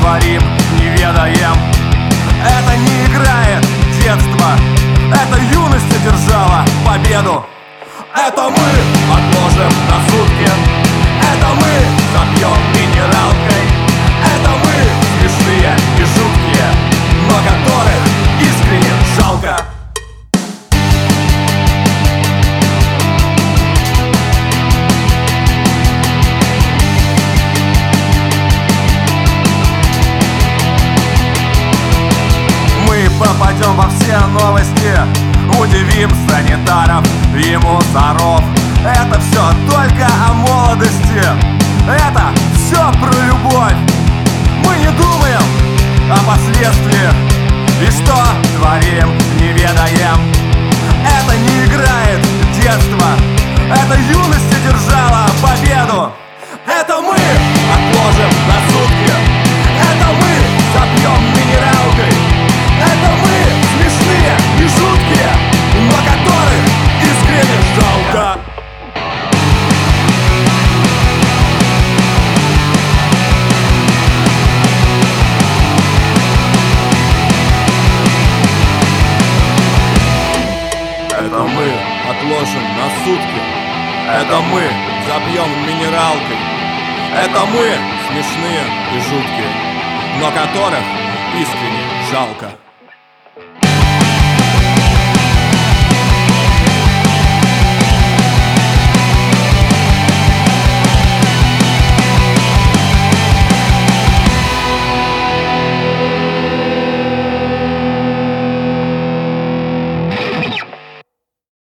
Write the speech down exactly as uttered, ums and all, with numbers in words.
творим, не ведаем. Это не играет детство, это юность одержала победу. Это мы отложим на сутки, это мы забьем минералкой. Это мы смешные и жуткие, но которых искренне жалко. Попадем во все новости, удивим санитаров и мусоров. Это все только о молодости, это все про любовь. Мы не думаем о последствиях, и что творим, не ведаем. Это не играет детство, это юность одержала победу. Это мы отложим на сутки, это мы забьем минералкой. Это мы смешные и жуткие, но которых искренне жалко. Это мы отложим на сутки, это мы забьем минералкой. Это мы смешные и жуткие, но которых искренне жалко.